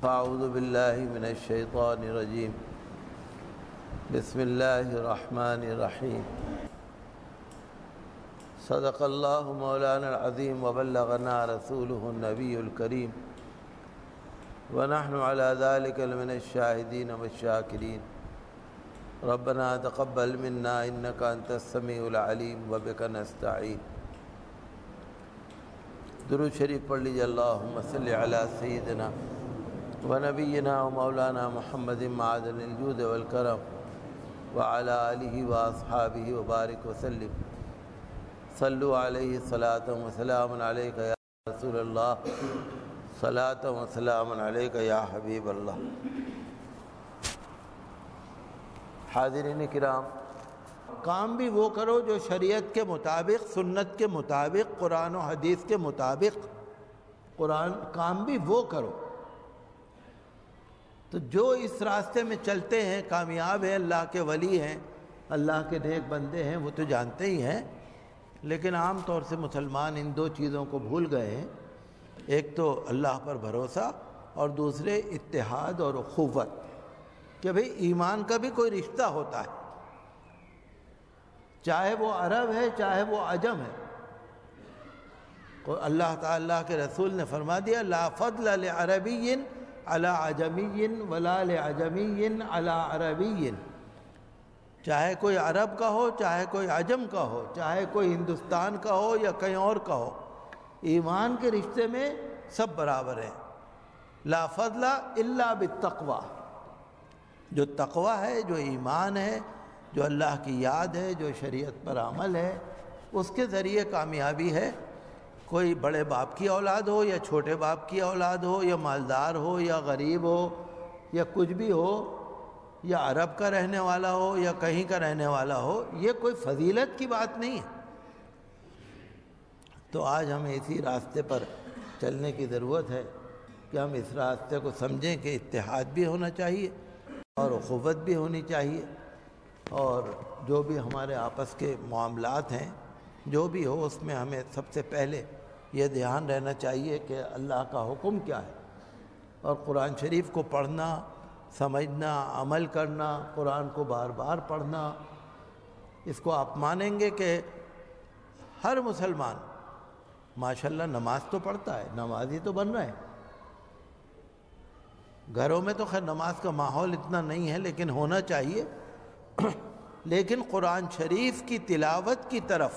فاعوذ باللہ من الشیطان الرجیم بسم اللہ الرحمن الرحیم صدق اللہ مولانا العظیم وبلغنا رسولہ النبی الکریم ونحن على ذلك من الشاہدین والشاکرین ربنا تقبل منا انک انت السمیع العلیم وبک نستعین۔ درود شریف پڑھ لیجیے۔ اللہم صلی علی سیدنا ونبینا ومولانا محمد معدن الجود والکرم وعلی آلہ واصحابہ وبارک وسلم۔ صلو علیہ صلاۃ وسلام علیک یا رسول اللہ، صلاۃ وسلام علیک یا حبیب اللہ۔ حاضرین کرام، کام بھی وہ کرو جو شریعت کے مطابق، سنت کے مطابق، قرآن و حدیث کے مطابق کام بھی وہ کرو۔ تو جو اس راستے میں چلتے ہیں کامیاب ہیں، اللہ کے ولی ہیں، اللہ کے نیک بندے ہیں، وہ تو جانتے ہی ہیں، لیکن عام طور سے مسلمان ان دو چیزوں کو بھول گئے ہیں، ایک تو اللہ پر بھروسہ اور دوسرے اتحاد اور اخوت، کہ بھئی ایمان کا بھی کوئی رشتہ ہوتا ہے، چاہے وہ عرب ہے چاہے وہ عجم ہے۔ اللہ تعالیٰ کے رسول نے فرما دیا لا فضل لعربی علی عجمی ولا لعجمی علی عربی، چاہے کوئی عرب کا ہو چاہے کوئی عجم کا ہو، چاہے کوئی ہندوستان کا ہو یا کہیں اور کا ہو، ایمان کے رشتے میں سب برابر ہیں۔ لا فضل الا بالتقوی، جو تقوی ہے، جو ایمان ہے، جو اللہ کی یاد ہے، جو شریعت پر عمل ہے، اس کے ذریعے کامیابی ہے۔ کوئی بڑے باپ کی اولاد ہو یا چھوٹے باپ کی اولاد ہو، یا مالدار ہو یا غریب ہو یا کچھ بھی ہو، یا عرب کا رہنے والا ہو یا کہیں کا رہنے والا ہو، یہ کوئی فضیلت کی بات نہیں ہے۔ تو آج ہمیں اسی راستے پر چلنے کی ضرورت ہے کہ ہم اس راستے کو سمجھیں کہ اتحاد بھی ہونا چاہیے اور اخوت بھی ہونی چاہیے، اور جو بھی ہمارے آپس کے معاملات ہیں، جو بھی ہو، اس میں ہمیں سب سے پہلے یہ دھیان رہنا چاہیے کہ اللہ کا حکم کیا ہے، اور قرآن شریف کو پڑھنا، سمجھنا، عمل کرنا، قرآن کو بار بار پڑھنا۔ اس کو آپ مانیں گے کہ ہر مسلمان ماشاءاللہ نماز تو پڑھتا ہے، نمازی تو بن رہا ہے۔ گھروں میں تو خیر نماز کا ماحول اتنا نہیں ہے، لیکن ہونا چاہیے۔ لیکن قرآن شریف کی تلاوت کی طرف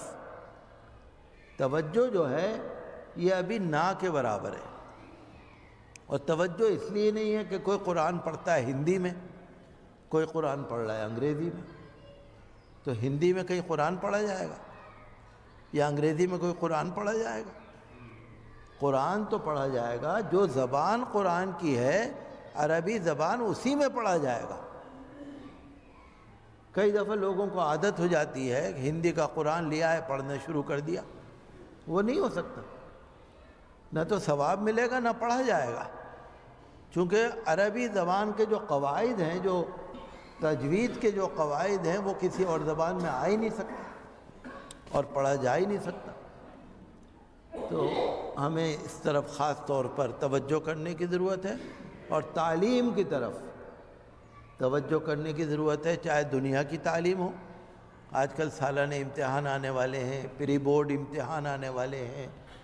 توجہ جو ہے یہ ابھی نہ کے برابر ہے، اور توجہ اس لیے نہیں ہے کہ کوئی قرآن پڑھتا ہے ہندی میں، کوئی قرآن پڑھ رہا ہے انگریزی میں، تو ہندی میں کہیں قرآن پڑھا جائے گا یا انگریزی میں کوئی قرآن پڑھا جائے گا؟ قرآن تو پڑھا جائے گا جو زبان قرآن کی ہے، عربی زبان، اسی میں پڑھا جائے گا۔ کئی دفعہ لوگوں کو عادت ہو جاتی ہے کہ ہندی کا قرآن لیا ہے، پڑھنا شروع کر دیا، وہ نہیں ہو سکتا، نہ تو ثواب ملے گا نہ پڑھا جائے گا، چونکہ عربی زبان کے جو قواعد ہیں، جو تجوید کے جو قواعد ہیں، وہ کسی اور زبان میں آ ہی نہیں سکتا اور پڑھا جا ہی نہیں سکتا۔ تو ہمیں اس طرف خاص طور پر توجہ کرنے کی ضرورت ہے، اور تعلیم کی طرف توجہ کرنے کی ضرورت ہے، چاہے دنیا کی تعلیم ہو۔ آج کل سالانہ امتحان آنے والے ہیں، پری بورڈ امتحان آنے والے ہیں،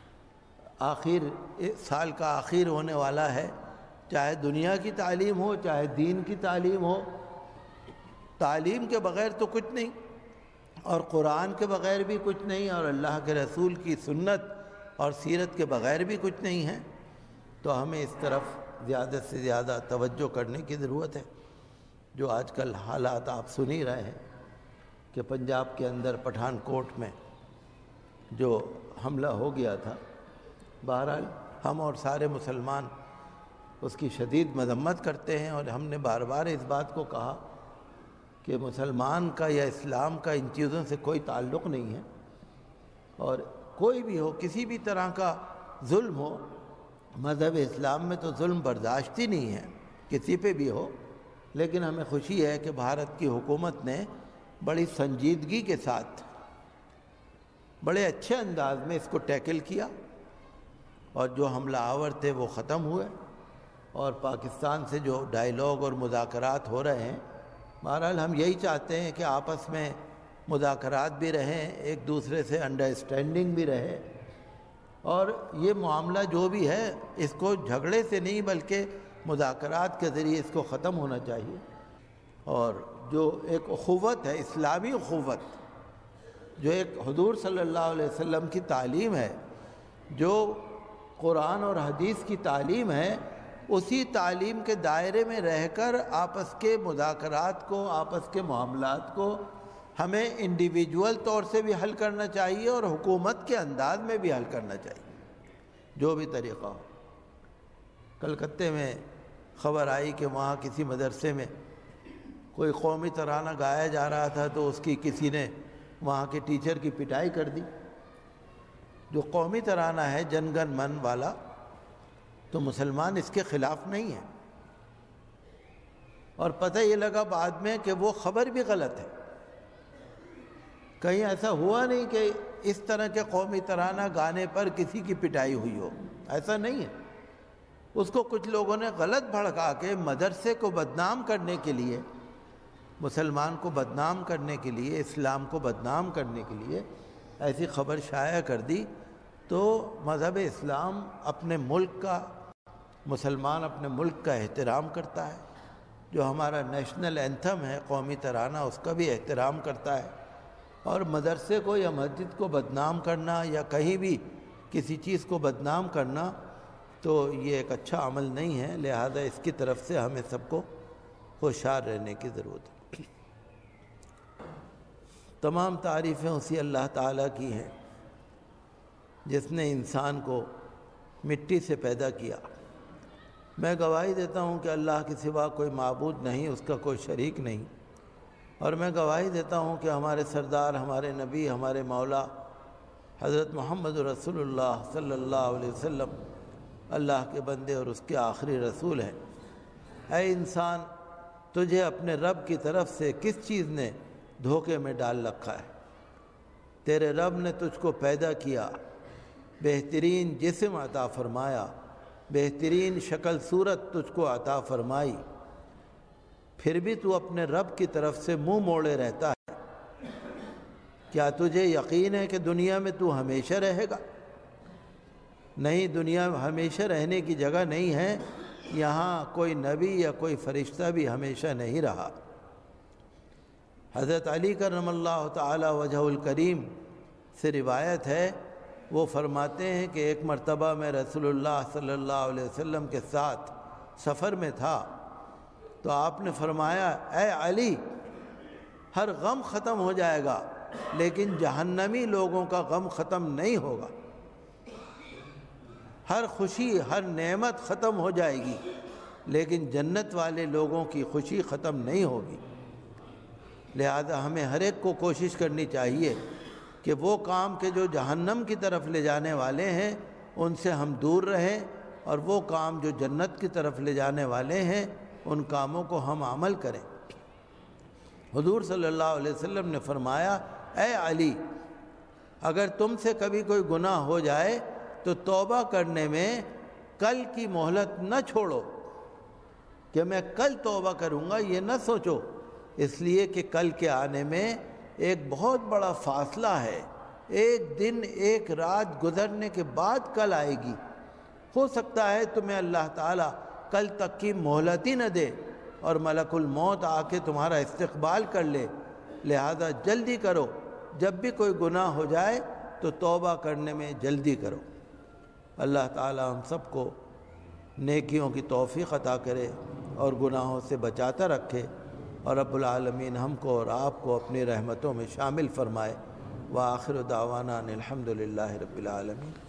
سال کا آخر ہونے والا ہے، چاہے دنیا کی تعلیم ہو چاہے دین کی تعلیم ہو۔ تعلیم کے بغیر تو کچھ نہیں، اور قرآن کے بغیر بھی کچھ نہیں، اور اللہ کے رسول کی سنت اور سیرت کے بغیر بھی کچھ نہیں ہے۔ تو ہمیں اس طرف زیادہ سے زیادہ توجہ کرنے کی ضرورت ہے۔ جو آج کل حالات آپ سن ہی رہے ہیں کہ پنجاب کے اندر پٹھان کوٹ میں جو حملہ ہو گیا تھا، بہرحال ہم اور سارے مسلمان اس کی شدید مذمت کرتے ہیں، اور ہم نے بار بار اس بات کو کہا کہ مسلمان کا یا اسلام کا ان چیزوں سے کوئی تعلق نہیں ہے، اور کوئی بھی ہو، کسی بھی طرح کا ظلم ہو، مذہب اسلام میں تو ظلم برداشت ہی نہیں ہے، کسی پہ بھی ہو۔ لیکن ہمیں خوشی ہے کہ بھارت کی حکومت نے بڑی سنجیدگی کے ساتھ، بڑے اچھے انداز میں اس کو ٹیکل کیا، اور جو حملہ آور تھے وہ ختم ہوئے، اور پاکستان سے جو ڈائیلاگ اور مذاکرات ہو رہے ہیں، بہرحال ہم یہی چاہتے ہیں کہ آپس میں مذاکرات بھی رہیں، ایک دوسرے سے انڈرسٹینڈنگ بھی رہے، اور یہ معاملہ جو بھی ہے اس کو جھگڑے سے نہیں بلکہ مذاکرات کے ذریعے اس کو ختم ہونا چاہیے۔ اور جو ایک اخوت ہے، اسلامی اخوت، جو ایک حضور صلی اللہ علیہ وسلم کی تعلیم ہے، جو قرآن اور حدیث کی تعلیم ہے، اسی تعلیم کے دائرے میں رہ کر آپس کے مذاکرات کو، آپس کے معاملات کو ہمیں انڈیویجول طور سے بھی حل کرنا چاہیے اور حکومت کے انداز میں بھی حل کرنا چاہیے، جو بھی طریقہ ہو۔ کلکتے میں خبر آئی کہ وہاں کسی مدرسے میں کوئی قومی ترانہ گایا جا رہا تھا تو اس کی کسی نے وہاں کے ٹیچر کی پٹائی کر دی۔ جو قومی ترانہ ہے جن گن من والا، تو مسلمان اس کے خلاف نہیں ہیں، اور پتہ یہ لگا بعد میں کہ وہ خبر بھی غلط ہے۔ کہیں ایسا ہوا نہیں کہ اس طرح کے قومی ترانہ گانے پر کسی کی پٹائی ہوئی ہو، ایسا نہیں ہے۔ اس کو کچھ لوگوں نے غلط بھڑکا کے مدرسے کو بدنام کرنے کے لیے، مسلمان کو بدنام کرنے کے لیے، اسلام کو بدنام کرنے کے لیے ایسی خبر شائع کر دی۔ تو مذہب اسلام اپنے ملک کا، مسلمان اپنے ملک کا احترام کرتا ہے، جو ہمارا نیشنل اینتھم ہے قومی ترانہ، اس کا بھی احترام کرتا ہے، اور مدرسے کو یا مسجد کو بدنام کرنا یا کہیں بھی کسی چیز کو بدنام کرنا تو یہ ایک اچھا عمل نہیں ہے۔ لہذا اس کی طرف سے ہمیں سب کو ہوشیار رہنے کی ضرورت ہے۔ تمام تعریفیں اسی اللہ تعالیٰ کی ہیں جس نے انسان کو مٹی سے پیدا کیا۔ میں گواہی دیتا ہوں کہ اللہ کے سوا کوئی معبود نہیں، اس کا کوئی شریک نہیں، اور میں گواہی دیتا ہوں کہ ہمارے سردار، ہمارے نبی، ہمارے مولا حضرت محمد رسول اللہ صلی اللہ علیہ وسلم اللہ کے بندے اور اس کے آخری رسول ہیں۔ اے انسان، تجھے اپنے رب کی طرف سے کس چیز نے دھوکے میں ڈال رکھا ہے؟ تیرے رب نے تجھ کو پیدا کیا، بہترین جسم عطا فرمایا، بہترین شکل صورت تجھ کو عطا فرمائی، پھر بھی تو اپنے رب کی طرف سے منہ موڑے رہتا ہے۔ کیا تجھے یقین ہے کہ دنیا میں تو ہمیشہ رہے گا؟ نہیں، دنیا میں ہمیشہ رہنے کی جگہ نہیں ہے، یہاں کوئی نبی یا کوئی فرشتہ بھی ہمیشہ نہیں رہا۔ حضرت علی کرم اللہ تعالی وجہ الکریم سے روایت ہے، وہ فرماتے ہیں کہ ایک مرتبہ میں رسول اللہ صلی اللہ علیہ وسلم کے ساتھ سفر میں تھا، تو آپ نے فرمایا، اے علی، ہر غم ختم ہو جائے گا لیکن جہنمی لوگوں کا غم ختم نہیں ہوگا۔ ہر خوشی، ہر نعمت ختم ہو جائے گی لیکن جنت والے لوگوں کی خوشی ختم نہیں ہوگی۔ لہذا ہمیں ہر ایک کو کوشش کرنی چاہیے کہ وہ کام کے جو جہنم کی طرف لے جانے والے ہیں ان سے ہم دور رہیں، اور وہ کام جو جنت کی طرف لے جانے والے ہیں ان کاموں کو ہم عمل کریں۔ حضور صلی اللہ علیہ وسلم نے فرمایا، اے علی، اگر تم سے کبھی کوئی گناہ ہو جائے تو توبہ کرنے میں کل کی مہلت نہ چھوڑو کہ میں کل توبہ کروں گا، یہ نہ سوچو، اس لیے کہ کل کے آنے میں ایک بہت بڑا فاصلہ ہے، ایک دن ایک رات گزرنے کے بعد کل آئے گی۔ ہو سکتا ہے تمہیں اللہ تعالیٰ کل تک کی مہلت ہی نہ دے اور ملک الموت آ کے تمہارا استقبال کر لے، لہذا جلدی کرو، جب بھی کوئی گناہ ہو جائے تو توبہ کرنے میں جلدی کرو۔ اللہ تعالیٰ ہم سب کو نیکیوں کی توفیق عطا کرے اور گناہوں سے بچاتا رکھے، اور رب العالمین ہم کو اور آپ کو اپنی رحمتوں میں شامل فرمائے۔ وآخر دعوانا ان الحمد للہ رب العالمین۔